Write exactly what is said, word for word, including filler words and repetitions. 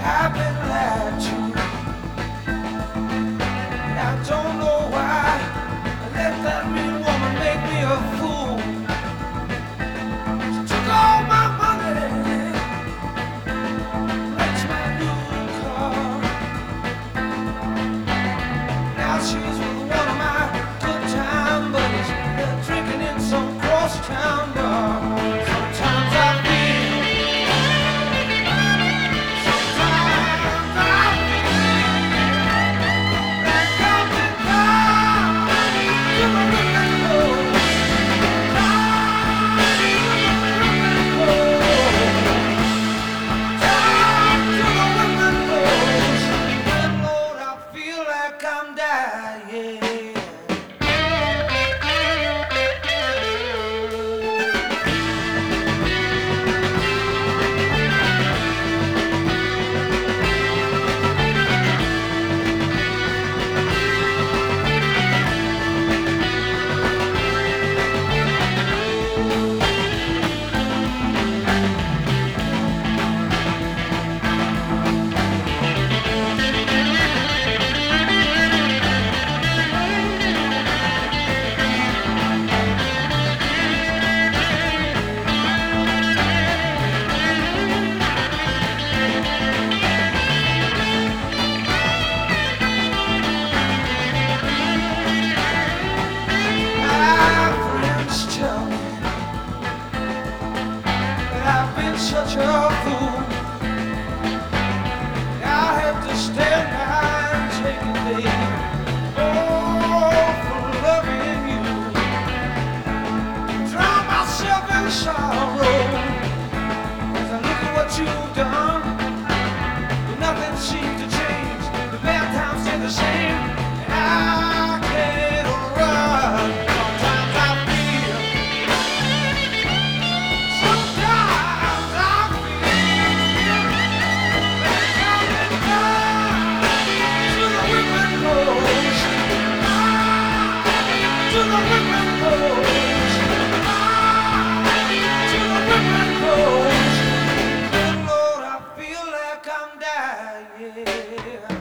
I've been lied to. I don't know why I let that mean woman make me a fool. She took all my money, wrecked my new car. Now she's with one of my good time buddies. They're drinking in some cross town bar. Sometimes I feel, sometimes I I'm dying. I've been such a fool. I have to stand by and take a day. Oh, for loving you. Drown myself in sorrow as I look at what you've done. But nothing seems to change. The bad times stay the same, and I can't run. Sometimes I feel. Lord, I feel like I'm dying.